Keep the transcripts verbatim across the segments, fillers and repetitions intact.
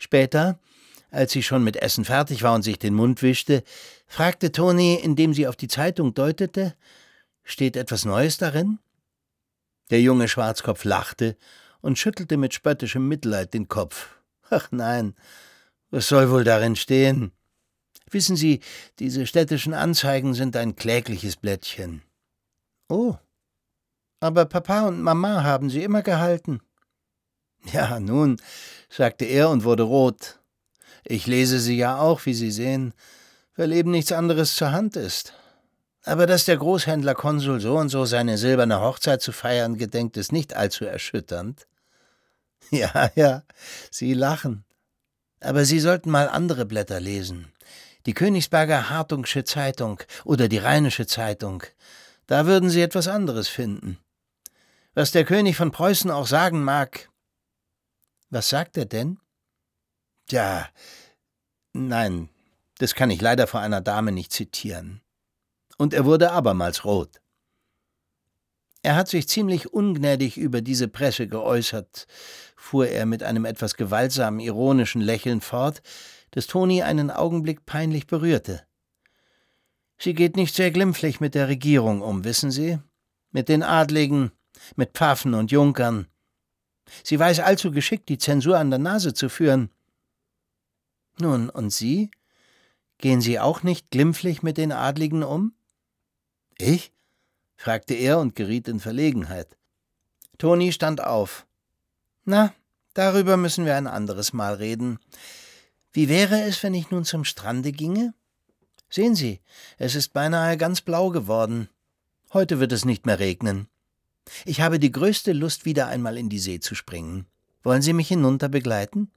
Später, als sie schon mit Essen fertig war und sich den Mund wischte, fragte Toni, indem sie auf die Zeitung deutete: »Steht etwas Neues darin?« Der junge Schwarzkopf lachte und schüttelte mit spöttischem Mitleid den Kopf. »Ach nein, was soll wohl darin stehen? Wissen Sie, diese städtischen Anzeigen sind ein klägliches Blättchen.« »Oh, aber Papa und Mama haben sie immer gehalten.« »Ja, nun«, sagte er und wurde rot. »Ich lese sie ja auch, wie Sie sehen, weil eben nichts anderes zur Hand ist. Aber dass der Großhändler Konsul so und so seine silberne Hochzeit zu feiern gedenkt, ist nicht allzu erschütternd.« »Ja, ja, Sie lachen. Aber Sie sollten mal andere Blätter lesen. Die Königsberger Hartungsche Zeitung oder die Rheinische Zeitung. Da würden Sie etwas anderes finden. Was der König von Preußen auch sagen mag.« »Was sagt er denn?« »Tja, nein, das kann ich leider vor einer Dame nicht zitieren.« Und er wurde abermals rot. »Er hat sich ziemlich ungnädig über diese Presse geäußert«, fuhr er mit einem etwas gewaltsamen, ironischen Lächeln fort, das Toni einen Augenblick peinlich berührte. »Sie geht nicht sehr glimpflich mit der Regierung um, wissen Sie? Mit den Adligen, mit Pfaffen und Junkern. Sie weiß allzu geschickt, die Zensur an der Nase zu führen.« »Nun, und Sie? Gehen Sie auch nicht glimpflich mit den Adligen um?« »Ich?« fragte er und geriet in Verlegenheit. Toni stand auf. »Na, darüber müssen wir ein anderes Mal reden. Wie wäre es, wenn ich nun zum Strande ginge? Sehen Sie, es ist beinahe ganz blau geworden. Heute wird es nicht mehr regnen. Ich habe die größte Lust, wieder einmal in die See zu springen. Wollen Sie mich hinunter begleiten?«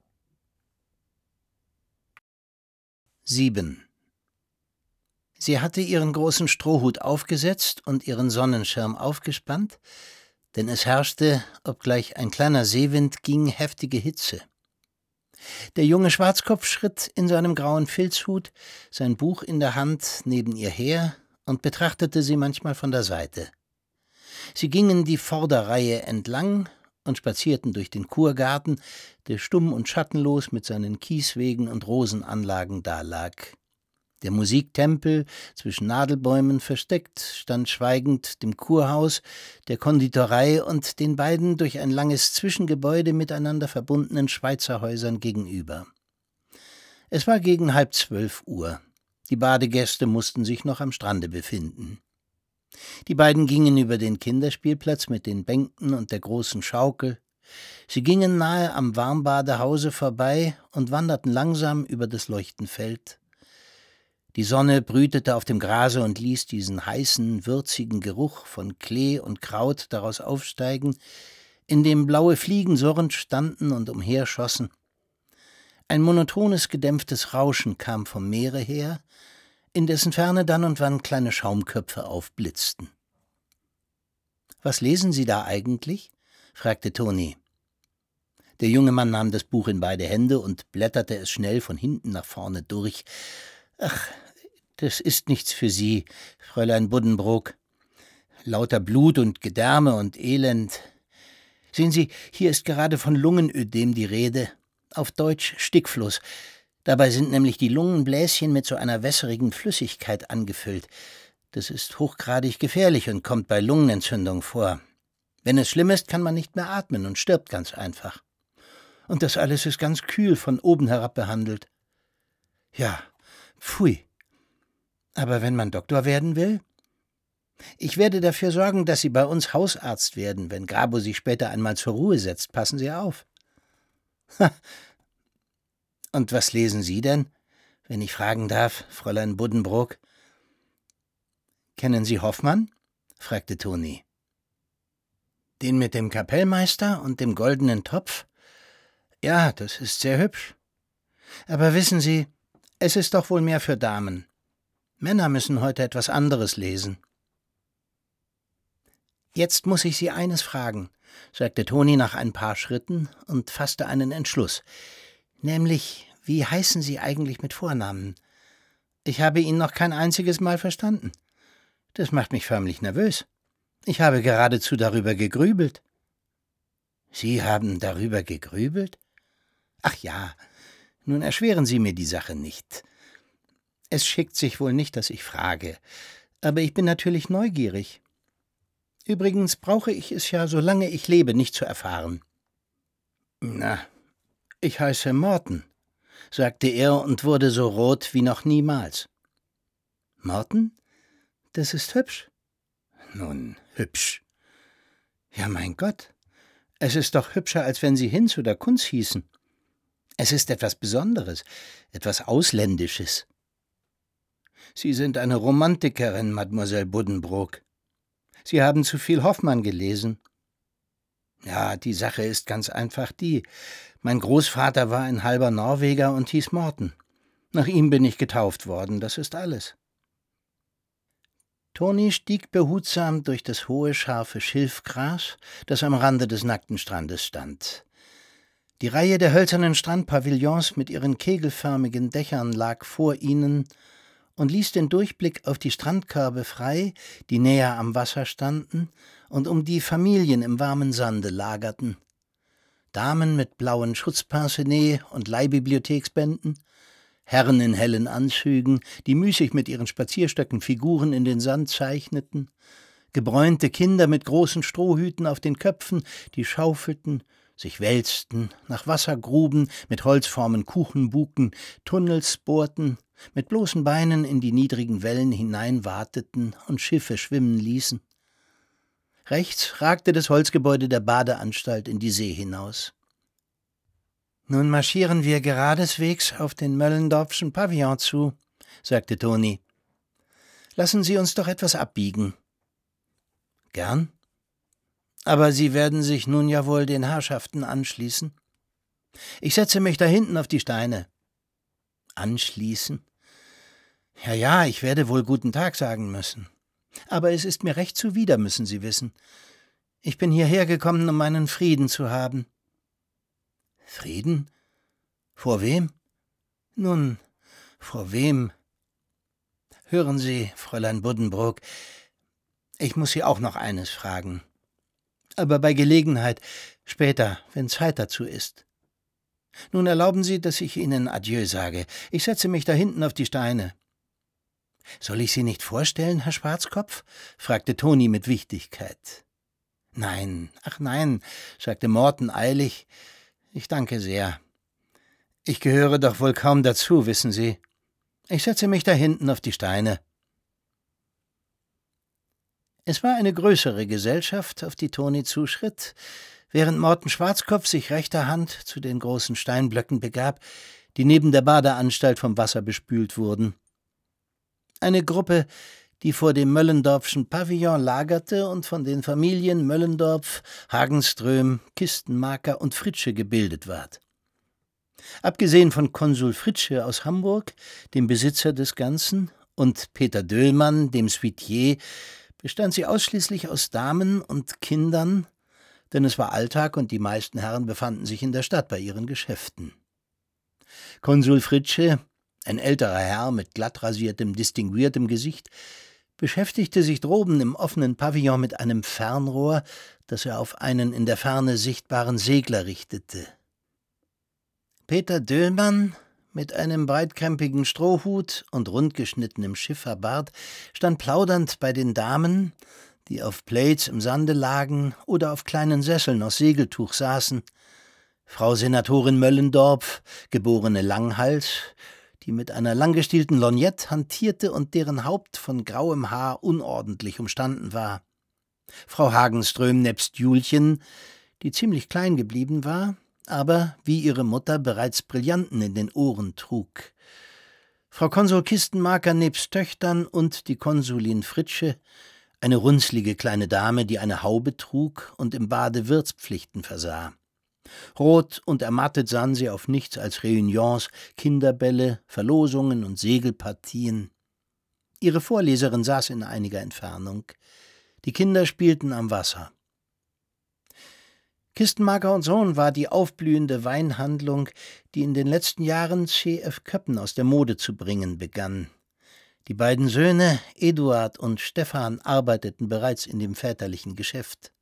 sieben. Sie hatte ihren großen Strohhut aufgesetzt und ihren Sonnenschirm aufgespannt, denn es herrschte, obgleich ein kleiner Seewind ging, heftige Hitze. Der junge Schwarzkopf schritt in seinem grauen Filzhut, sein Buch in der Hand, neben ihr her und betrachtete sie manchmal von der Seite. Sie gingen die Vorderreihe entlang und spazierten durch den Kurgarten, der stumm und schattenlos mit seinen Kieswegen und Rosenanlagen dalag. Der Musiktempel, zwischen Nadelbäumen versteckt, stand schweigend dem Kurhaus, der Konditorei und den beiden durch ein langes Zwischengebäude miteinander verbundenen Schweizerhäusern gegenüber. Es war gegen halb zwölf Uhr. Die Badegäste mussten sich noch am Strande befinden. Die beiden gingen über den Kinderspielplatz mit den Bänken und der großen Schaukel. Sie gingen nahe am Warmbadehause vorbei und wanderten langsam über das Leuchtenfeld. Die Sonne brütete auf dem Grase und ließ diesen heißen, würzigen Geruch von Klee und Kraut daraus aufsteigen, in dem blaue Fliegen surrend standen und umherschossen. Ein monotones, gedämpftes Rauschen kam vom Meere her, in dessen Ferne dann und wann kleine Schaumköpfe aufblitzten. »Was lesen Sie da eigentlich?« fragte Toni. Der junge Mann nahm das Buch in beide Hände und blätterte es schnell von hinten nach vorne durch. »Ach, das ist nichts für Sie, Fräulein Buddenbrook. Lauter Blut und Gedärme und Elend. Sehen Sie, hier ist gerade von Lungenödem die Rede, auf Deutsch Stickfluss. Dabei sind nämlich die Lungenbläschen mit so einer wässrigen Flüssigkeit angefüllt. Das ist hochgradig gefährlich und kommt bei Lungenentzündung vor. Wenn es schlimm ist, kann man nicht mehr atmen und stirbt ganz einfach. Und das alles ist ganz kühl von oben herab behandelt. Ja, pfui. Aber wenn man Doktor werden will? Ich werde dafür sorgen, dass Sie bei uns Hausarzt werden, wenn Grabo sich später einmal zur Ruhe setzt. Passen Sie auf.« Ha. »Und was lesen Sie denn, wenn ich fragen darf, Fräulein Buddenbrook?« »Kennen Sie Hoffmann?« fragte Toni. »Den mit dem Kapellmeister und dem goldenen Topf? Ja, das ist sehr hübsch. Aber wissen Sie, es ist doch wohl mehr für Damen. Männer müssen heute etwas anderes lesen.« »Jetzt muss ich Sie eines fragen«, sagte Toni nach ein paar Schritten und fasste einen Entschluss. »Nämlich, wie heißen Sie eigentlich mit Vornamen? Ich habe ihn noch kein einziges Mal verstanden. Das macht mich förmlich nervös. Ich habe geradezu darüber gegrübelt.« »Sie haben darüber gegrübelt? Ach ja, Nun erschweren Sie mir die Sache nicht. Es schickt sich wohl nicht, dass ich frage, aber ich bin natürlich neugierig. Übrigens brauche ich es ja, solange ich lebe, nicht zu erfahren. »Na, ich heiße Morton«, sagte er und wurde so rot wie noch niemals. »Morton? Das ist hübsch.« »Nun, hübsch. Ja, mein Gott, es ist doch hübscher, als wenn Sie Hinz oder Kunz hießen. Es ist etwas Besonderes, etwas Ausländisches.« »Sie sind eine Romantikerin, Mademoiselle Buddenbrook. Sie haben zu viel Hoffmann gelesen.« »Ja, die Sache ist ganz einfach die. Mein Großvater war ein halber Norweger und hieß Morton. Nach ihm bin ich getauft worden, das ist alles.« Toni stieg behutsam durch das hohe, scharfe Schilfgras, das am Rande des nackten Strandes stand. Die Reihe der hölzernen Strandpavillons mit ihren kegelförmigen Dächern lag vor ihnen und ließ den Durchblick auf die Strandkörbe frei, die näher am Wasser standen und um die Familien im warmen Sande lagerten. Damen mit blauen Schutzpincenez und Leihbibliotheksbänden, Herren in hellen Anzügen, die müßig mit ihren Spazierstöcken Figuren in den Sand zeichneten, gebräunte Kinder mit großen Strohhüten auf den Köpfen, die schaufelten, sich wälzten, nach Wasser gruben, mit Holzformen Kuchen bugten, Tunnels bohrten, mit bloßen Beinen in die niedrigen Wellen hineinwateten und Schiffe schwimmen ließen. Rechts ragte das Holzgebäude der Badeanstalt in die See hinaus. »Nun marschieren wir geradeswegs auf den Möllendorfschen Pavillon zu«, sagte Toni. »Lassen Sie uns doch etwas abbiegen.« »Gern. Aber Sie werden sich nun ja wohl den Herrschaften anschließen?« »Ich setze mich da hinten auf die Steine.« »Anschließen? Ja, ja, ich werde wohl guten Tag sagen müssen. Aber es ist mir recht zuwider, müssen Sie wissen. Ich bin hierher gekommen, um meinen Frieden zu haben.« »Frieden? Vor wem?« »Nun, vor wem? Hören Sie, Fräulein Buddenbrook, ich muss Sie auch noch eines fragen. Aber bei Gelegenheit, später, wenn Zeit dazu ist. Nun erlauben Sie, dass ich Ihnen Adieu sage. Ich setze mich da hinten auf die Steine.« »Soll ich Sie nicht vorstellen, Herr Schwarzkopf?« fragte Toni mit Wichtigkeit. »Nein, ach nein«, sagte Morton eilig, »ich danke sehr. Ich gehöre doch wohl kaum dazu, wissen Sie. Ich setze mich da hinten auf die Steine.« Es war eine größere Gesellschaft, auf die Toni zuschritt, während Morten Schwarzkopf sich rechter Hand zu den großen Steinblöcken begab, die neben der Badeanstalt vom Wasser bespült wurden. Eine Gruppe, die vor dem Möllendorfschen Pavillon lagerte und von den Familien Möllendorf, Hagenström, Kistenmaker und Fritsche gebildet ward. Abgesehen von Konsul Fritsche aus Hamburg, dem Besitzer des Ganzen, und Peter Döhlmann, dem Suitier, bestand sie ausschließlich aus Damen und Kindern, denn es war Alltag und die meisten Herren befanden sich in der Stadt bei ihren Geschäften. Konsul Fritsche, ein älterer Herr mit glatt rasiertem, distinguiertem Gesicht, beschäftigte sich droben im offenen Pavillon mit einem Fernrohr, das er auf einen in der Ferne sichtbaren Segler richtete. Peter Döhlmann, mit einem breitkrempigen Strohhut und rundgeschnittenem Schifferbart, stand plaudernd bei den Damen, die auf Plates im Sande lagen oder auf kleinen Sesseln aus Segeltuch saßen. Frau Senatorin Möllendorf, geborene Langhals, die mit einer langgestielten Lorgnette hantierte und deren Haupt von grauem Haar unordentlich umstanden war. Frau Hagenström nebst Julchen, die ziemlich klein geblieben war, aber wie ihre Mutter bereits Brillanten in den Ohren trug. Frau Konsul Kistenmaker nebst Töchtern und die Konsulin Fritsche, eine runzlige kleine Dame, die eine Haube trug und im Bade Wirtspflichten versah. Rot und ermattet sahen sie auf nichts als Réunions, Kinderbälle, Verlosungen und Segelpartien. Ihre Vorleserin saß in einiger Entfernung. Die Kinder spielten am Wasser. Kistenmaker und Sohn war die aufblühende Weinhandlung, die in den letzten Jahren C F Köppen aus der Mode zu bringen begann. Die beiden Söhne, Eduard und Stefan, arbeiteten bereits in dem väterlichen Geschäft.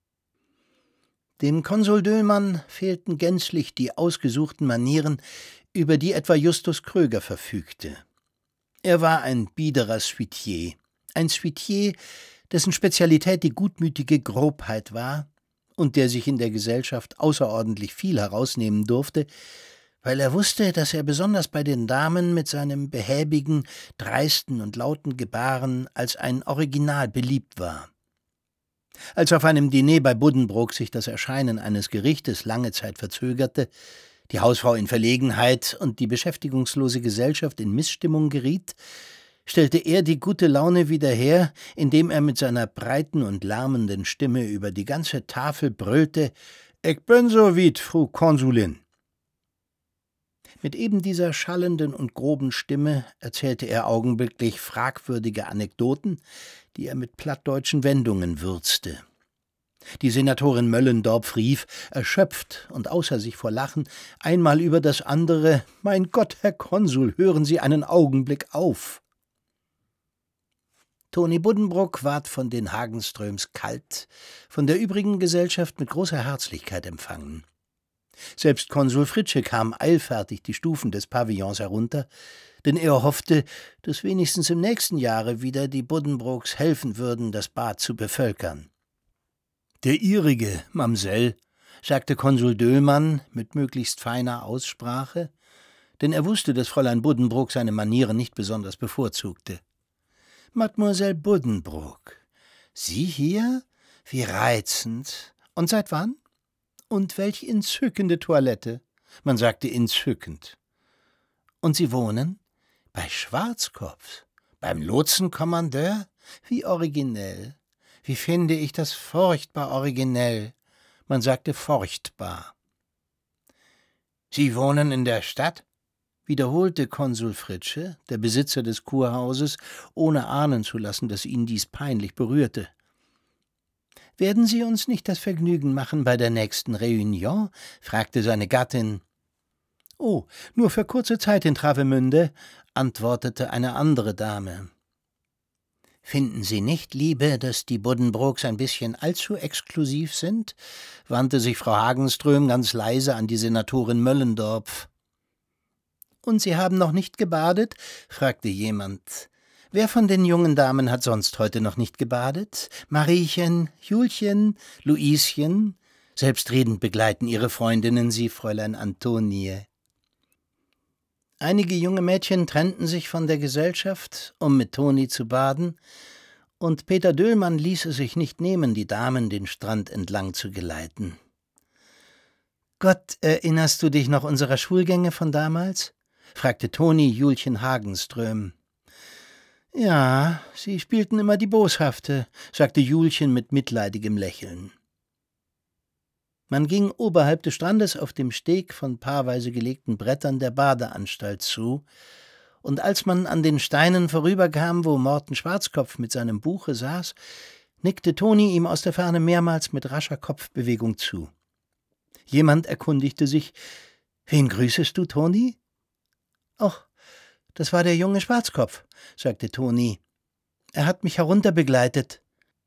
Dem Konsul Döhlmann fehlten gänzlich die ausgesuchten Manieren, über die etwa Justus Kröger verfügte. Er war ein biederer Suitier, ein Suitier, dessen Spezialität die gutmütige Grobheit war und der sich in der Gesellschaft außerordentlich viel herausnehmen durfte, weil er wusste, dass er besonders bei den Damen mit seinem behäbigen, dreisten und lauten Gebaren als ein Original beliebt war. Als auf einem Diner bei Buddenbrook sich das Erscheinen eines Gerichtes lange Zeit verzögerte, die Hausfrau in Verlegenheit und die beschäftigungslose Gesellschaft in Missstimmung geriet, stellte er die gute Laune wieder her, indem er mit seiner breiten und lärmenden Stimme über die ganze Tafel brüllte: »Ich bin so weit, Frau Konsulin!« Mit eben dieser schallenden und groben Stimme erzählte er augenblicklich fragwürdige Anekdoten, die er mit plattdeutschen Wendungen würzte. Die Senatorin Möllendorpf rief, erschöpft und außer sich vor Lachen, einmal über das andere: »Mein Gott, Herr Konsul, hören Sie einen Augenblick auf!« Toni Buddenbrook ward von den Hagenströms kalt, von der übrigen Gesellschaft mit großer Herzlichkeit empfangen. Selbst Konsul Fritzsche kam eilfertig die Stufen des Pavillons herunter, denn er hoffte, dass wenigstens im nächsten Jahre wieder die Buddenbrooks helfen würden, das Bad zu bevölkern. »Der Ihrige, Mamsell«, sagte Konsul Döhlmann mit möglichst feiner Aussprache, denn er wusste, dass Fräulein Buddenbrook seine Manieren nicht besonders bevorzugte. »Mademoiselle Buddenbrook, Sie hier? Wie reizend! Und seit wann? Und welch entzückende Toilette! Man sagte entzückend. Und Sie wohnen? Bei Schwarzkopf? Beim Lotsenkommandeur? Wie originell! Wie finde ich das furchtbar originell! Man sagte furchtbar. »Sie wohnen in der Stadt?« wiederholte Konsul Fritzsche, der Besitzer des Kurhauses, ohne ahnen zu lassen, dass ihn dies peinlich berührte. »Werden Sie uns nicht das Vergnügen machen bei der nächsten Réunion?« fragte seine Gattin. »Oh, nur für kurze Zeit in Travemünde«, antwortete eine andere Dame. »Finden Sie nicht, Liebe, dass die Buddenbrooks ein bisschen allzu exklusiv sind?« wandte sich Frau Hagenström ganz leise an die Senatorin Möllendorpf. »Und Sie haben noch nicht gebadet?« fragte jemand. »Wer von den jungen Damen hat sonst heute noch nicht gebadet? Mariechen, Julchen, Luischen?« Selbstredend begleiten ihre Freundinnen sie, Fräulein Antonie. Einige junge Mädchen trennten sich von der Gesellschaft, um mit Toni zu baden, und Peter Döhlmann ließ es sich nicht nehmen, die Damen den Strand entlang zu geleiten. »Gott, erinnerst du dich noch unserer Schulgänge von damals?« fragte Toni Julchen Hagenström. »Ja, sie spielten immer die Boshafte«, sagte Julchen mit mitleidigem Lächeln. Man ging oberhalb des Strandes auf dem Steg von paarweise gelegten Brettern der Badeanstalt zu, und als man an den Steinen vorüberkam, wo Morten Schwarzkopf mit seinem Buche saß, nickte Toni ihm aus der Ferne mehrmals mit rascher Kopfbewegung zu. Jemand erkundigte sich: »Wen grüßest du, Toni?« »Ach, das war der junge Schwarzkopf«, sagte Toni. »Er hat mich herunterbegleitet.«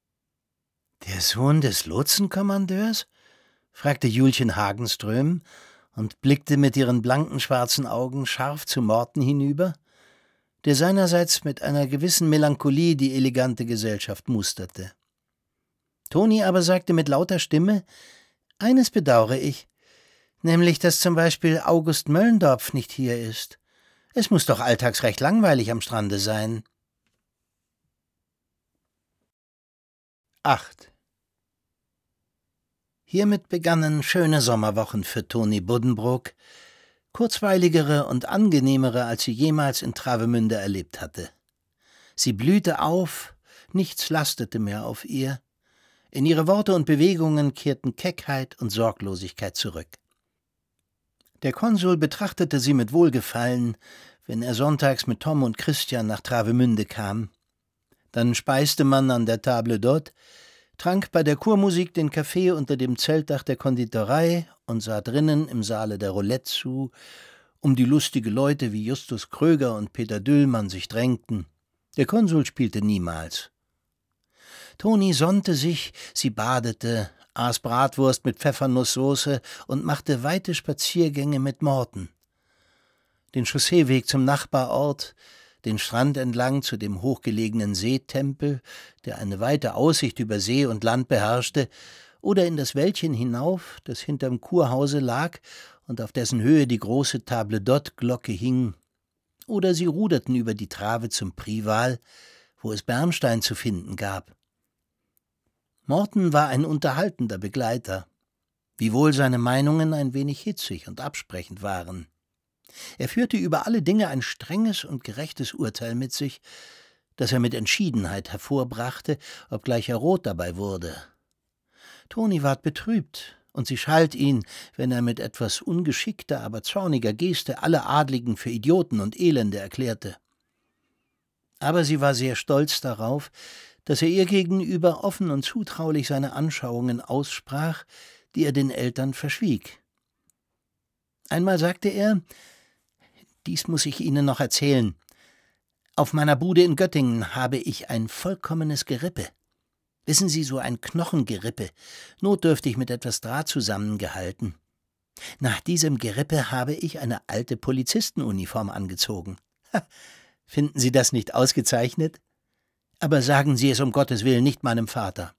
»Der Sohn des Lotsenkommandeurs?« fragte Julchen Hagenström und blickte mit ihren blanken schwarzen Augen scharf zu Morten hinüber, der seinerseits mit einer gewissen Melancholie die elegante Gesellschaft musterte. Toni aber sagte mit lauter Stimme: »Eines bedauere ich, nämlich, dass zum Beispiel August Möllendorpf nicht hier ist. Es muss doch alltags recht langweilig am Strande sein.« acht. Hiermit begannen schöne Sommerwochen für Toni Buddenbrook, kurzweiligere und angenehmere, als sie jemals in Travemünde erlebt hatte. Sie blühte auf, nichts lastete mehr auf ihr, in ihre Worte und Bewegungen kehrten Keckheit und Sorglosigkeit zurück. Der Konsul betrachtete sie mit Wohlgefallen, wenn er sonntags mit Tom und Christian nach Travemünde kam. Dann speiste man an der Table d'Hôte, trank bei der Kurmusik den Kaffee unter dem Zeltdach der Konditorei und sah drinnen im Saale der Roulette zu, um die lustige Leute wie Justus Kröger und Peter Döhlmann sich drängten. Der Konsul spielte niemals. Toni sonnte sich, sie badete, aß Bratwurst mit Pfeffernusssoße und machte weite Spaziergänge mit Morten. den Chausseeweg zum Nachbarort, den Strand entlang zu dem hochgelegenen Seetempel, der eine weite Aussicht über See und Land beherrschte, oder in das Wäldchen hinauf, das hinterm Kurhause lag und auf dessen Höhe die große Table-d'Hôte-Glocke hing, oder sie ruderten über die Trave zum Prival, wo es Bernstein zu finden gab. Morton war ein unterhaltender Begleiter, wiewohl seine Meinungen ein wenig hitzig und absprechend waren. Er führte über alle Dinge ein strenges und gerechtes Urteil mit sich, das er mit Entschiedenheit hervorbrachte, obgleich er rot dabei wurde. Toni ward betrübt, und sie schalt ihn, wenn er mit etwas ungeschickter, aber zorniger Geste alle Adligen für Idioten und Elende erklärte. Aber sie war sehr stolz darauf, dass er ihr gegenüber offen und zutraulich seine Anschauungen aussprach, die er den Eltern verschwieg. Einmal sagte er, dies muss ich Ihnen noch erzählen, auf meiner Bude in Göttingen habe ich ein vollkommenes Gerippe. Wissen Sie, so ein Knochengerippe, notdürftig mit etwas Draht zusammengehalten. Nach diesem Gerippe habe ich eine alte Polizistenuniform angezogen. Ha, finden Sie das nicht ausgezeichnet? Aber sagen Sie es um Gottes Willen nicht meinem Vater.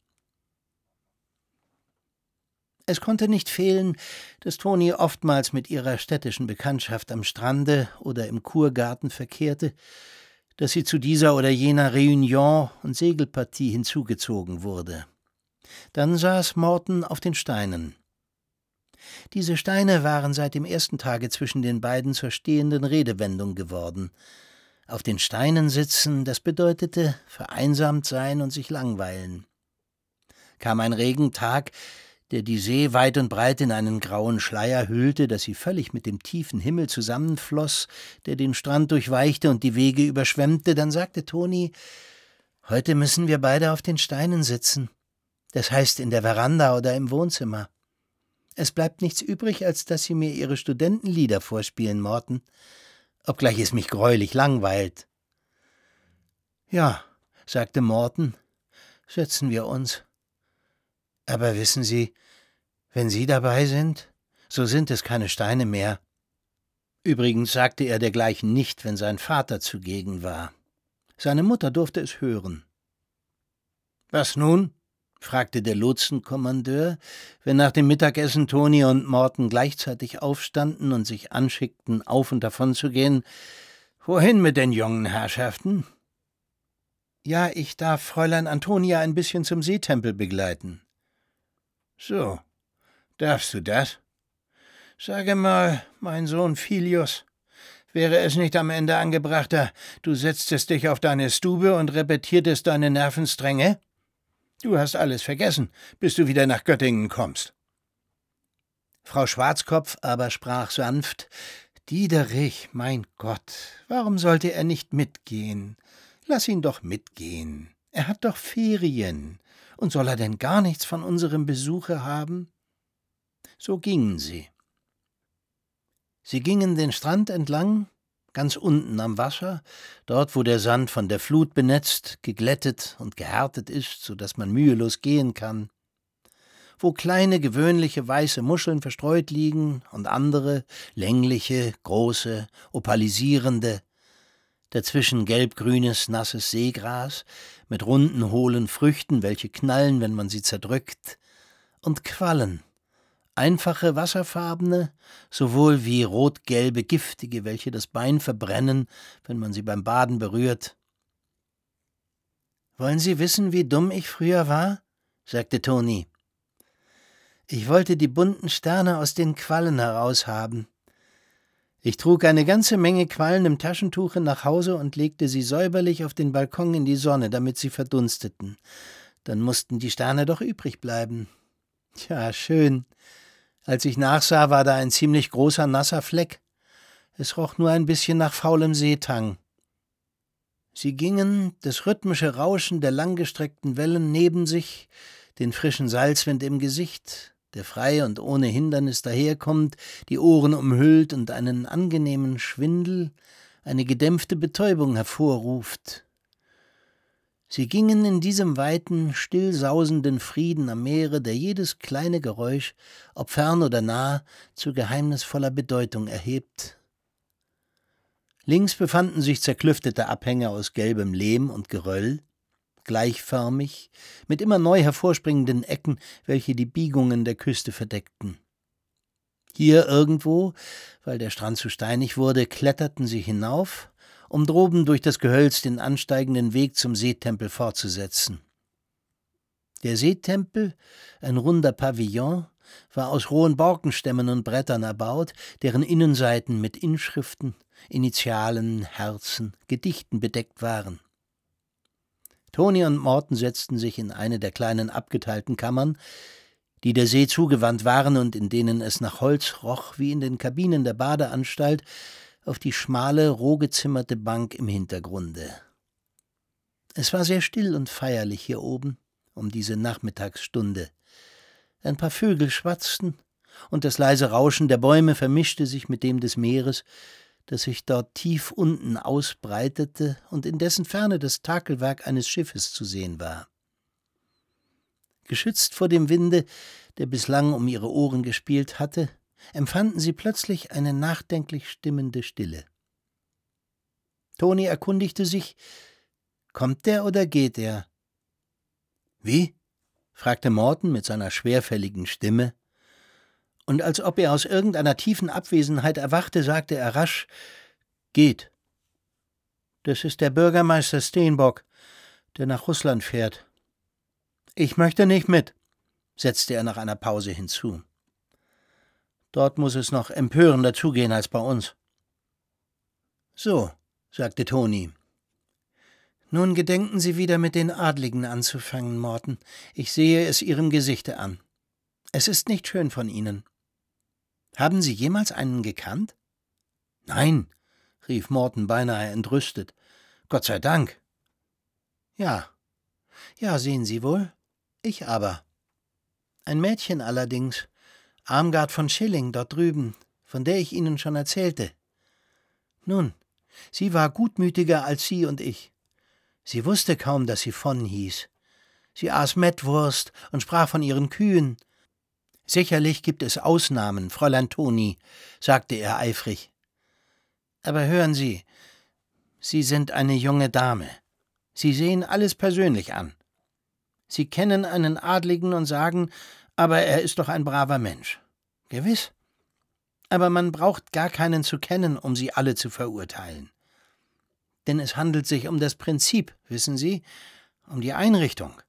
Es konnte nicht fehlen, dass Toni oftmals mit ihrer städtischen Bekanntschaft am Strande oder im Kurgarten verkehrte, dass sie zu dieser oder jener Reunion und Segelpartie hinzugezogen wurde. Dann saß Morton auf den Steinen. Diese Steine waren seit dem ersten Tage zwischen den beiden zur stehenden Redewendung geworden. Auf den Steinen sitzen, das bedeutete vereinsamt sein und sich langweilen. Kam ein Regentag, der die See weit und breit in einen grauen Schleier hüllte, dass sie völlig mit dem tiefen Himmel zusammenfloss, der den Strand durchweichte und die Wege überschwemmte, dann sagte Toni, »Heute müssen wir beide auf den Steinen sitzen. Das heißt in der Veranda oder im Wohnzimmer. Es bleibt nichts übrig, als dass Sie mir Ihre Studentenlieder vorspielen, Morton, obgleich es mich greulich langweilt.« »Ja«, sagte Morton, »setzen wir uns. Aber wissen Sie, wenn Sie dabei sind, so sind es keine Steine mehr.« Übrigens sagte er dergleichen nicht, wenn sein Vater zugegen war. Seine Mutter durfte es hören. »Was nun?« fragte der Lotsenkommandeur, wenn nach dem Mittagessen Toni und Morton gleichzeitig aufstanden und sich anschickten, auf und davon zu gehen. »Wohin mit den jungen Herrschaften?« »Ja, ich darf Fräulein Antonia ein bisschen zum Seetempel begleiten.« »So, darfst du das? Sage mal, mein Sohn Filius, wäre es nicht am Ende angebrachter, du setztest dich auf deine Stube und repetiertest deine Nervenstränge? Du hast alles vergessen, bis du wieder nach Göttingen kommst.« Frau Schwarzkopf aber sprach sanft, »Diederich, mein Gott, warum sollte er nicht mitgehen? Lass ihn doch mitgehen. Er hat doch Ferien. Und soll er denn gar nichts von unserem Besuche haben?« So gingen sie. Sie gingen den Strand entlang, ganz unten am Wasser, dort, wo der Sand von der Flut benetzt, geglättet und gehärtet ist, so dass man mühelos gehen kann, wo kleine, gewöhnliche weiße Muscheln verstreut liegen und andere, längliche, große, opalisierende, dazwischen gelbgrünes, nasses Seegras mit runden, hohlen Früchten, welche knallen, wenn man sie zerdrückt, und Quallen, einfache, wasserfarbene, sowohl wie rotgelbe, giftige, welche das Bein verbrennen, wenn man sie beim Baden berührt. »Wollen Sie wissen, wie dumm ich früher war?« sagte Toni. »Ich wollte die bunten Sterne aus den Quallen heraushaben. Ich trug eine ganze Menge Quallen im Taschentuche nach Hause und legte sie säuberlich auf den Balkon in die Sonne, damit sie verdunsteten. Dann mussten die Sterne doch übrig bleiben. Tja, schön. Als ich nachsah, war da ein ziemlich großer, nasser Fleck. Es roch nur ein bisschen nach faulem Seetang.« Sie gingen, das rhythmische Rauschen der langgestreckten Wellen neben sich, den frischen Salzwind im Gesicht, der frei und ohne Hindernis daherkommt, die Ohren umhüllt und einen angenehmen Schwindel, eine gedämpfte Betäubung hervorruft. Sie gingen in diesem weiten, stillsausenden Frieden am Meere, der jedes kleine Geräusch, ob fern oder nah, zu geheimnisvoller Bedeutung erhebt. Links befanden sich zerklüftete Abhänge aus gelbem Lehm und Geröll, gleichförmig, mit immer neu hervorspringenden Ecken, welche die Biegungen der Küste verdeckten. Hier irgendwo, weil der Strand zu steinig wurde, kletterten sie hinauf, um droben durch das Gehölz den ansteigenden Weg zum Seetempel fortzusetzen. Der Seetempel, ein runder Pavillon, war aus rohen Borkenstämmen und Brettern erbaut, deren Innenseiten mit Inschriften, Initialen, Herzen, Gedichten bedeckt waren. Toni und Morten setzten sich in eine der kleinen abgeteilten Kammern, die der See zugewandt waren und in denen es nach Holz roch wie in den Kabinen der Badeanstalt, auf die schmale, roh gezimmerte Bank im Hintergrunde. Es war sehr still und feierlich hier oben, um diese Nachmittagsstunde. Ein paar Vögel schwatzten, und das leise Rauschen der Bäume vermischte sich mit dem des Meeres, das sich dort tief unten ausbreitete und in dessen Ferne das Takelwerk eines Schiffes zu sehen war. Geschützt vor dem Winde, der bislang um ihre Ohren gespielt hatte, empfanden sie plötzlich eine nachdenklich stimmende Stille. Toni erkundigte sich, »Kommt der oder geht er?« »Wie?« fragte Morten mit seiner schwerfälligen Stimme, und als ob er aus irgendeiner tiefen Abwesenheit erwachte, sagte er rasch, »Geht. Das ist der Bürgermeister Steenbock, der nach Russland fährt. Ich möchte nicht mit«, setzte er nach einer Pause hinzu. »Dort muss es noch empörender zugehen als bei uns.« »So«, sagte Toni. »Nun gedenken Sie wieder mit den Adligen anzufangen, Morten. Ich sehe es Ihrem Gesichte an. Es ist nicht schön von Ihnen. Haben Sie jemals einen gekannt?« »Nein«, rief Morten beinahe entrüstet. »Gott sei Dank.« »Ja, ja, sehen Sie wohl. Ich aber. Ein Mädchen allerdings, Armgard von Schilling, dort drüben, von der ich Ihnen schon erzählte. Nun, sie war gutmütiger als Sie und ich. Sie wusste kaum, dass sie von hieß. Sie aß Mettwurst und sprach von ihren Kühen. »Sicherlich gibt es Ausnahmen, Fräulein Toni«, sagte er eifrig. »Aber hören Sie, Sie sind eine junge Dame. Sie sehen alles persönlich an. Sie kennen einen Adligen und sagen, aber er ist doch ein braver Mensch. Gewiss. Aber man braucht gar keinen zu kennen, um sie alle zu verurteilen. Denn es handelt sich um das Prinzip, wissen Sie, um die Einrichtung.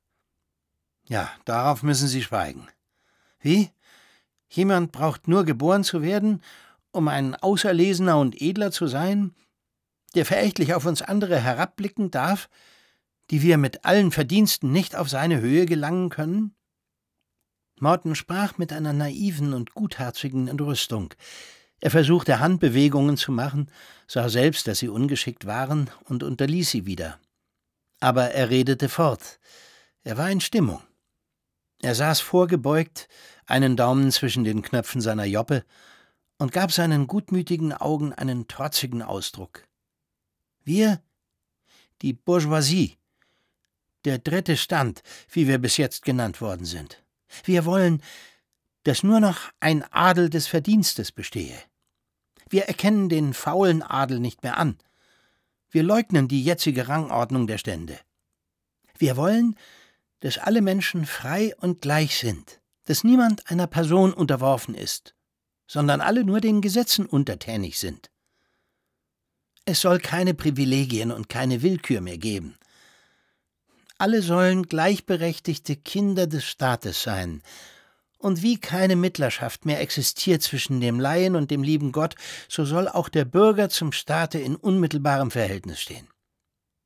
Ja, darauf müssen Sie schweigen. Wie? Jemand braucht nur geboren zu werden, um ein Auserlesener und Edler zu sein, der verächtlich auf uns andere herabblicken darf, die wir mit allen Verdiensten nicht auf seine Höhe gelangen können?« Morten sprach mit einer naiven und gutherzigen Entrüstung. Er versuchte Handbewegungen zu machen, sah selbst, dass sie ungeschickt waren, und unterließ sie wieder. Aber er redete fort. Er war in Stimmung. Er saß vorgebeugt, einen Daumen zwischen den Knöpfen seiner Joppe, und gab seinen gutmütigen Augen einen trotzigen Ausdruck. Wir, die Bourgeoisie, der dritte Stand, wie wir bis jetzt genannt worden sind. Wir wollen, dass nur noch ein Adel des Verdienstes bestehe. Wir erkennen den faulen Adel nicht mehr an. Wir leugnen die jetzige Rangordnung der Stände. Wir wollen, dass alle Menschen frei und gleich sind, dass niemand einer Person unterworfen ist, sondern alle nur den Gesetzen untertänig sind. Es soll keine Privilegien und keine Willkür mehr geben. Alle sollen gleichberechtigte Kinder des Staates sein. Und wie keine Mittlerschaft mehr existiert zwischen dem Laien und dem lieben Gott, so soll auch der Bürger zum Staate in unmittelbarem Verhältnis stehen.